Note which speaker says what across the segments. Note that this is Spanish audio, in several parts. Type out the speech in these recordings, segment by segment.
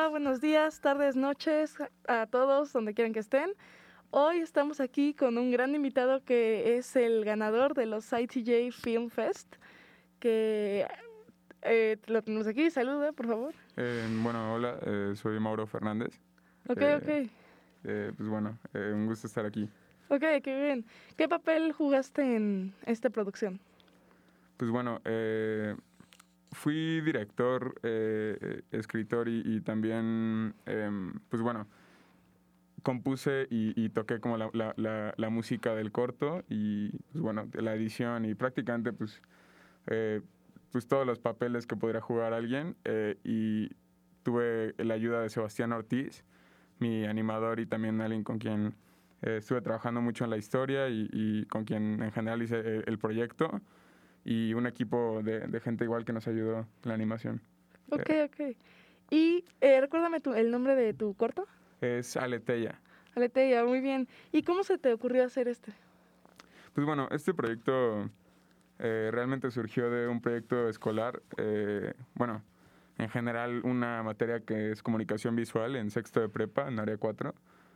Speaker 1: Hola, buenos días, tardes, noches a todos, donde quieran que estén. Hoy estamos aquí con un gran invitado que es el ganador de los ITJ Film Fest, que lo tenemos aquí. Saluda, por favor.
Speaker 2: Bueno, hola, soy Mauro Fernández.
Speaker 1: Ok,
Speaker 2: Eh, pues bueno, un gusto estar aquí.
Speaker 1: Ok, qué bien. ¿Qué papel jugaste en esta producción?
Speaker 2: Pues bueno, fui director, escritor y también, pues bueno, compuse y toqué como la música del corto y pues bueno, la edición y prácticamente eh, pues todos los papeles que podría jugar alguien y tuve la ayuda de Sebastián Ortiz, mi animador y también alguien con quien estuve trabajando mucho en la historia y con quien en general hice el proyecto y un equipo de gente igual que nos ayudó en la animación.
Speaker 1: Ok, ok. Y recuérdame el nombre de tu corto.
Speaker 2: Es Aleteya.
Speaker 1: Aleteya, muy bien. ¿Y cómo se te ocurrió hacer este?
Speaker 2: Pues bueno, este proyecto realmente surgió de un proyecto escolar. Bueno, en general una materia que es comunicación visual en sexto de prepa, en área 4.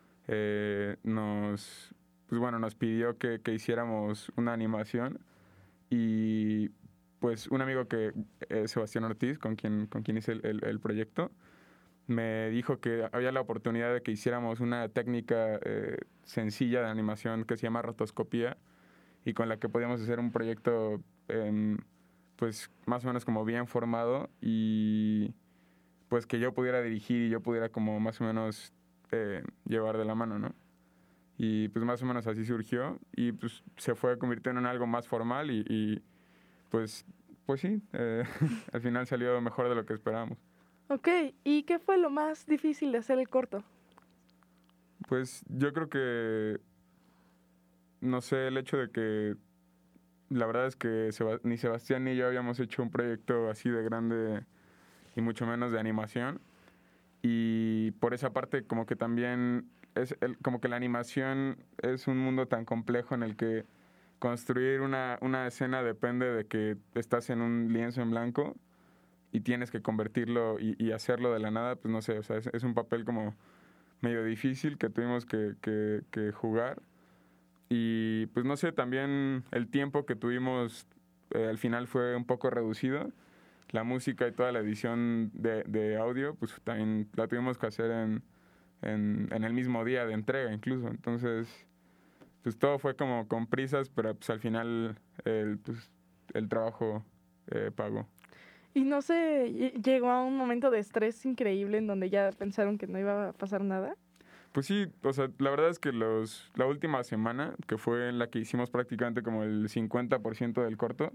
Speaker 2: Nos pidió que hiciéramos una animación y pues un amigo que Sebastián Ortiz, con quien hice el proyecto, me dijo que había la oportunidad de que hiciéramos una técnica sencilla de animación que se llama rotoscopía y con la que podíamos hacer un proyecto pues más o menos como bien formado y pues que yo pudiera dirigir y yo pudiera como más o menos llevar de la mano, ¿no? Y pues más o menos así surgió y pues se fue convirtiendo en algo más formal pues, pues sí, al final salió mejor de lo que esperábamos.
Speaker 1: Ok, ¿y qué fue lo más difícil de hacer el corto?
Speaker 2: Pues yo creo que, no sé, el hecho de que la verdad es que ni Sebastián ni yo habíamos hecho un proyecto así de grande y mucho menos de animación. Y por esa parte como que también como que la animación es un mundo tan complejo en el que construir una escena depende de que estás en un lienzo en blanco y tienes que convertirlo y hacerlo de la nada, pues no sé, o sea, es un papel como medio difícil que tuvimos que jugar. Y pues no sé, también el tiempo que tuvimos al final fue un poco reducido. La música y toda la edición de audio, pues también la tuvimos que hacer en el mismo día de entrega incluso. Entonces, pues todo fue como con prisas, pero pues al final el trabajo pagó.
Speaker 1: Y no sé, llegó a un momento de estrés increíble en donde ya pensaron que no iba a pasar nada.
Speaker 2: Pues sí, o sea, la verdad es que la última semana, que fue en la que hicimos prácticamente como el 50% del corto,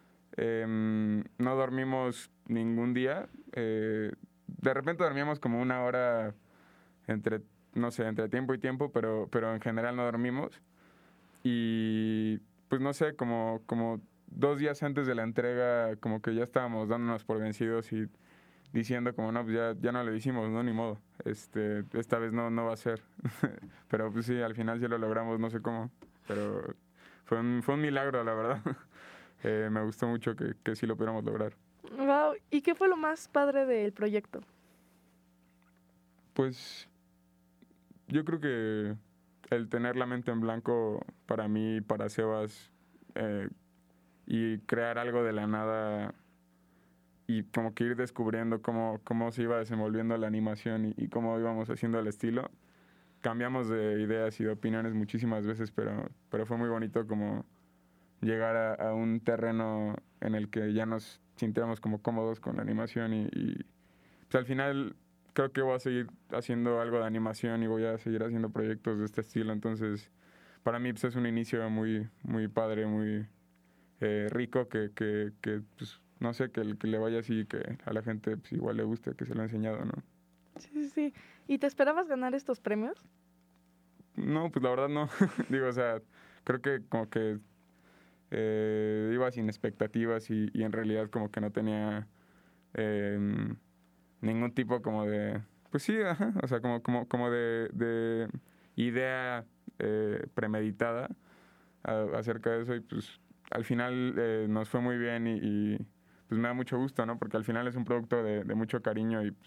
Speaker 2: no dormimos ningún día. De repente dormíamos como una hora entre, no sé, entre tiempo y tiempo, pero en general no dormimos. Y pues no sé, como 2 días antes de la entrega, como que ya estábamos dándonos por vencidos y diciendo como, no, pues ya no lo hicimos, no, ni modo. Esta vez no va a ser. Pero pues sí, al final sí lo logramos, no sé cómo. Pero fue un milagro, la verdad. Me gustó mucho que sí lo pudiéramos lograr.
Speaker 1: Wow, ¿y qué fue lo más padre del proyecto?
Speaker 2: Pues yo creo que el tener la mente en blanco para mí, para Sebas, eh, y crear algo de la nada y como que ir descubriendo cómo se iba desenvolviendo la animación y cómo íbamos haciendo el estilo. Cambiamos de ideas y de opiniones muchísimas veces, pero fue muy bonito como llegar a un terreno en el que ya nos sintiéramos como cómodos con la animación y pues al final creo que voy a seguir haciendo algo de animación y voy a seguir haciendo proyectos de este estilo. Entonces, para mí pues, es un inicio muy, muy padre, muy rico que pues, no sé, que le vaya así, que a la gente pues, igual le guste, que se lo he enseñado, ¿no?
Speaker 1: Sí, sí, sí. ¿Y te esperabas ganar estos premios?
Speaker 2: No, pues la verdad no. Digo, o sea, creo que como que iba sin expectativas y en realidad como que no tenía eh, ningún tipo como de, pues sí, ajá, o sea, como de idea premeditada acerca de eso y pues al final nos fue muy bien y pues me da mucho gusto, ¿no? Porque al final es un producto de mucho cariño y pues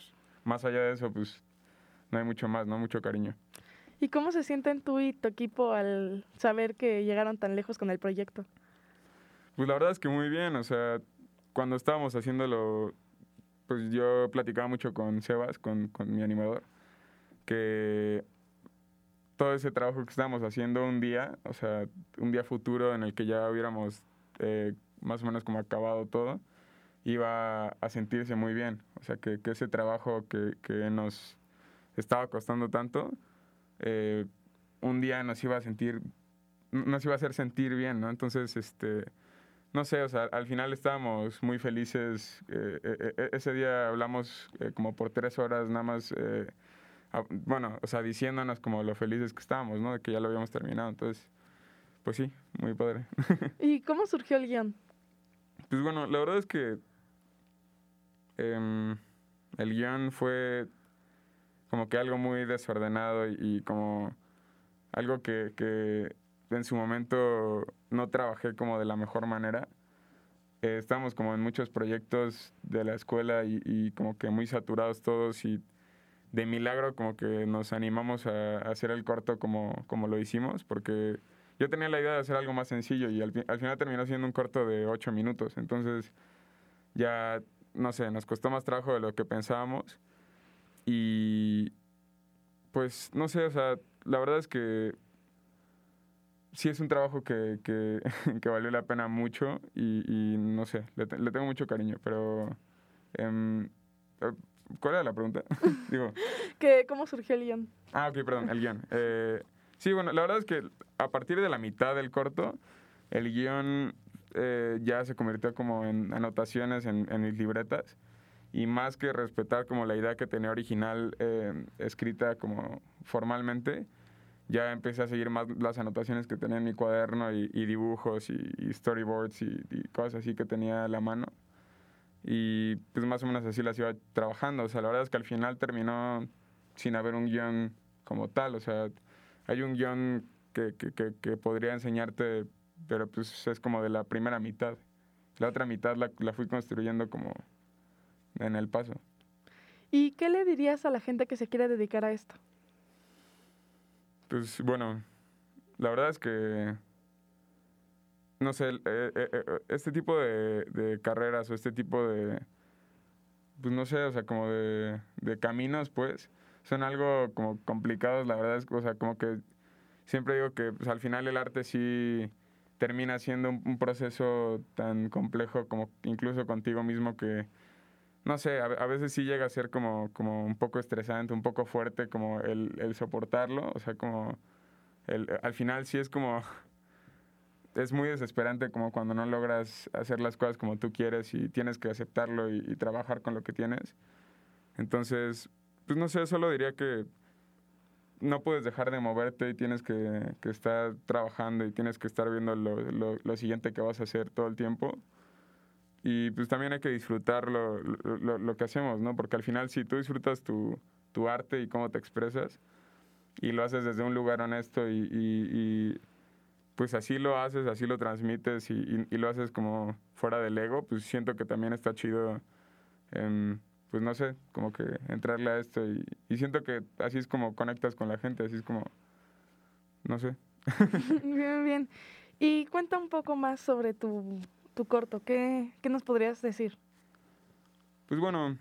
Speaker 2: más allá de eso, pues no hay mucho más, ¿no? Mucho cariño.
Speaker 1: ¿Y cómo se sienten tú y tu equipo al saber que llegaron tan lejos con el proyecto?
Speaker 2: Pues la verdad es que muy bien, o sea, cuando estábamos haciéndolo, pues yo platicaba mucho con Sebas, con mi animador, que todo ese trabajo que estábamos haciendo un día, o sea, un día futuro en el que ya hubiéramos más o menos como acabado todo, iba a sentirse muy bien. O sea, que ese trabajo que nos estaba costando tanto, eh, un día nos iba a hacer sentir bien, ¿no? Entonces, no sé, o sea, al final estábamos muy felices. Ese día hablamos como por 3 horas nada más, bueno, o sea, diciéndonos como lo felices que estábamos, ¿no? De que ya lo habíamos terminado. Entonces, pues sí, muy padre.
Speaker 1: ¿Y cómo surgió el guión?
Speaker 2: Pues bueno, la verdad es que em, el guión fue como que algo muy desordenado y como algo que en su momento no trabajé como de la mejor manera. Estábamos como en muchos proyectos de la escuela y como que muy saturados todos y de milagro como que nos animamos a hacer el corto como lo hicimos, porque yo tenía la idea de hacer algo más sencillo y al final terminó siendo un corto de 8 minutos. Entonces ya, no sé, nos costó más trabajo de lo que pensábamos y pues no sé, o sea, la verdad es que sí es un trabajo que, que valió la pena mucho y no sé, le tengo mucho cariño, pero em, eh, ¿cuál era la pregunta? Digo,
Speaker 1: ¿Cómo surgió el guión?
Speaker 2: ok, perdón, el guión. Sí, bueno, la verdad es que a partir de la mitad del corto, el guión ya se convirtió como en anotaciones en mis libretas y más que respetar como la idea que tenía original escrita como formalmente, ya empecé a seguir más las anotaciones que tenía en mi cuaderno y dibujos y storyboards y cosas así que tenía a la mano. Y pues más o menos así las iba trabajando. O sea, la verdad es que al final terminó sin haber un guión como tal. O sea, hay un guión que podría enseñarte, pero pues es como de la primera mitad. La otra mitad la fui construyendo como en el paso.
Speaker 1: ¿Y qué le dirías a la gente que se quiere dedicar a esto?
Speaker 2: Pues bueno, la verdad es que, no sé, este tipo de carreras o este tipo de, pues no sé, o sea, como de caminos, pues, son algo como complicados, la verdad es, o sea, como que siempre digo que pues, al final el arte sí termina siendo un proceso tan complejo como incluso contigo mismo que, no sé, a veces sí llega a ser como un poco estresante, un poco fuerte como el soportarlo, o sea, como al final sí es como, es muy desesperante como cuando no logras hacer las cosas como tú quieres y tienes que aceptarlo y trabajar con lo que tienes. Entonces, pues no sé, solo diría que no puedes dejar de moverte y tienes que estar trabajando y tienes que estar viendo lo siguiente que vas a hacer todo el tiempo. Y pues también hay que disfrutar lo que hacemos, ¿no? Porque al final si tú disfrutas tu arte y cómo te expresas y lo haces desde un lugar honesto y pues así lo haces, así lo transmites y lo haces como fuera del ego, pues siento que también está chido, pues no sé, como que entrarle a esto y siento que así es como conectas con la gente, así es como, no sé.
Speaker 1: Bien, bien. Y cuenta un poco más sobre tu corto. ¿Qué nos podrías decir?
Speaker 2: Pues bueno,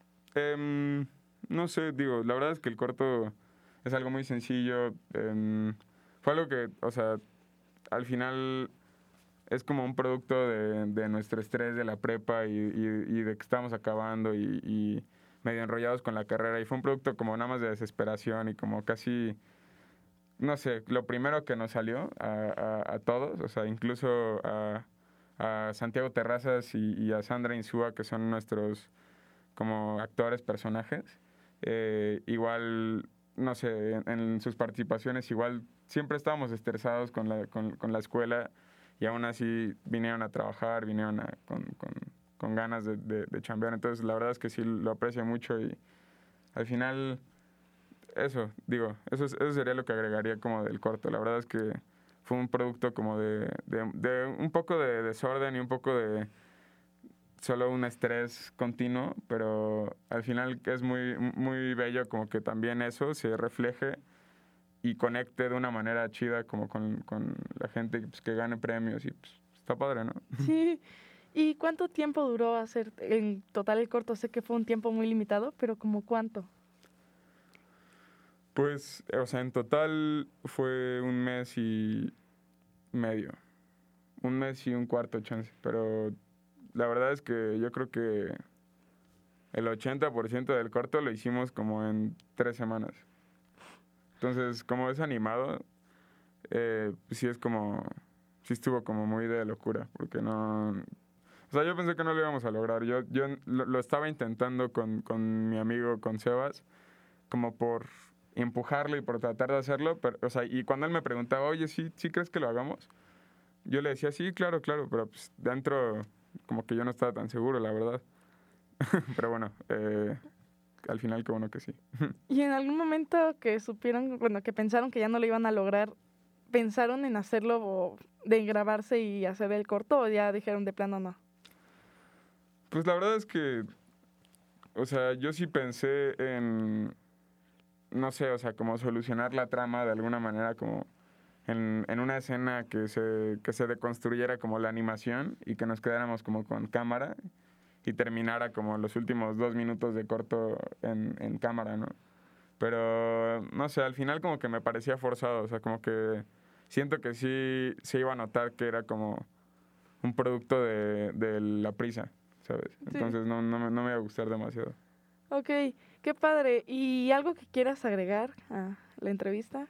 Speaker 2: no sé, digo, la verdad es que el corto es algo muy sencillo, fue algo que, o sea, al final es como un producto de nuestro estrés de la prepa y de que estamos acabando y medio enrollados con la carrera. Y fue un producto como nada más de desesperación y como casi, no sé, lo primero que nos salió a todos, o sea, incluso a Santiago Terrazas y a Sandra Insúa, que son nuestros como actores, personajes. Igual, no sé, en sus participaciones igual siempre estábamos estresados con la escuela y aún así vinieron a trabajar, vinieron con ganas de chambear. Entonces, la verdad es que sí lo aprecio mucho y al final, eso, digo, eso sería lo que agregaría como del corto. La verdad es que fue un producto como de un poco de desorden y un poco de solo un estrés continuo, pero al final es muy, muy bello como que también eso se refleje y conecte de una manera chida como con la gente pues, que gane premios y pues, está padre, ¿no?
Speaker 1: Sí. ¿Y cuánto tiempo duró hacer en total el corto? Sé que fue un tiempo muy limitado, pero ¿como cuánto?
Speaker 2: Pues, o sea, en total fue 1 mes y medio. 1 mes y un cuarto chance, pero la verdad es que yo creo que el 80% del corto lo hicimos como en 3 semanas. Entonces, como es animado, pues sí es como, sí estuvo como muy de locura, porque no, o sea, yo pensé que no lo íbamos a lograr. Yo lo estaba intentando con mi amigo, con Sebas, como por empujarlo y por tratar de hacerlo, pero, o sea, y cuando él me preguntaba, oye, ¿sí crees que lo hagamos? Yo le decía, sí, claro, claro, pero pues dentro como que yo no estaba tan seguro, la verdad. Pero bueno, al final qué bueno que sí.
Speaker 1: ¿Y en algún momento que supieron, bueno, que pensaron que ya no lo iban a lograr, pensaron en hacerlo o de grabarse y hacer el corto o ya dijeron de plano no?
Speaker 2: Pues la verdad es que, o sea, yo sí pensé en, no sé, o sea, como solucionar la trama de alguna manera, como en una escena que se deconstruyera como la animación y que nos quedáramos como con cámara y terminara como los últimos 2 minutos de corto en cámara, ¿no? Pero, no sé, al final como que me parecía forzado, o sea, como que siento que sí se iba a notar que era como un producto de la prisa, ¿sabes?
Speaker 1: Sí.
Speaker 2: Entonces no me iba a gustar demasiado.
Speaker 1: Ok, qué padre. ¿Y algo que quieras agregar a la entrevista?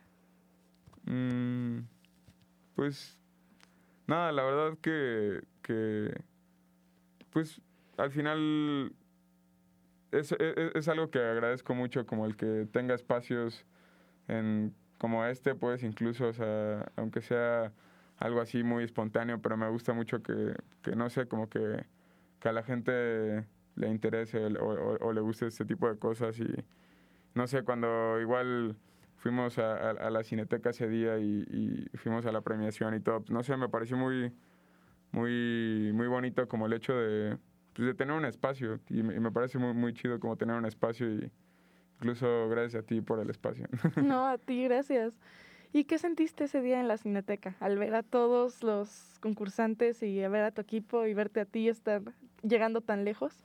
Speaker 2: Mm, pues nada, la verdad que pues al final es algo que agradezco mucho, como el que tenga espacios como este, pues incluso, o sea, aunque sea algo así muy espontáneo, pero me gusta mucho que no sé, como que a la gente le interese o le guste este tipo de cosas y no sé, cuando igual fuimos a la Cineteca ese día y fuimos a la premiación y todo, pues, no sé, me pareció muy, muy, muy bonito como el hecho pues, de tener un espacio y me parece muy, muy chido como tener un espacio y incluso gracias a ti por el espacio.
Speaker 1: No, a ti, gracias. ¿Y qué sentiste ese día en la Cineteca al ver a todos los concursantes y a ver a tu equipo y verte a ti estar llegando tan lejos?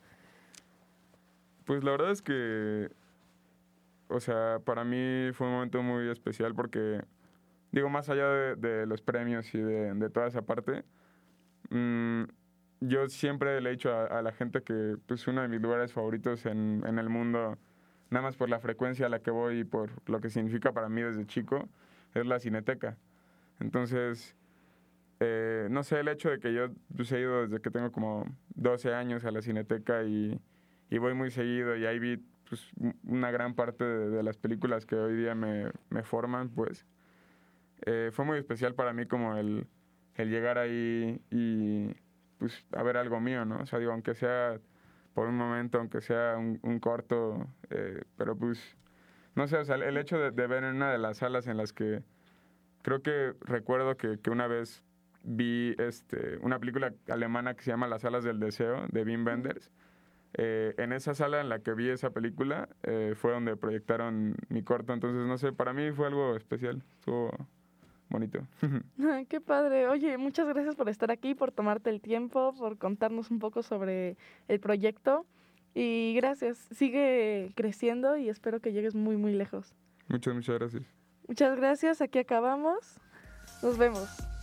Speaker 2: Pues la verdad es que, o sea, para mí fue un momento muy especial porque, digo, más allá de los premios y de toda esa parte, mm, yo siempre le he dicho a la gente que pues uno de mis lugares favoritos en el mundo, nada más por la frecuencia a la que voy y por lo que significa para mí desde chico, es la Cineteca. Entonces, no sé, el hecho de que yo pues, he ido desde que tengo como 12 años a la Cineteca y voy muy seguido y ahí vi pues, una gran parte de las películas que hoy día me forman, pues fue muy especial para mí como el llegar ahí y pues a ver algo mío, ¿no? O sea, digo, aunque sea por un momento, aunque sea un corto, pero pues, no sé, o sea, el hecho de ver en una de las salas en las que creo que recuerdo que una vez vi una película alemana que se llama Las alas del deseo, de Wim Wenders. En esa sala en la que vi esa película fue donde proyectaron mi corto, entonces no sé, para mí fue algo especial, estuvo bonito.
Speaker 1: Ay, qué padre. Oye, muchas gracias por estar aquí, por tomarte el tiempo, por contarnos un poco sobre el proyecto. Y gracias. Sigue creciendo y espero que llegues muy, muy lejos.
Speaker 2: Muchas gracias.
Speaker 1: Muchas gracias. Aquí acabamos. Nos vemos.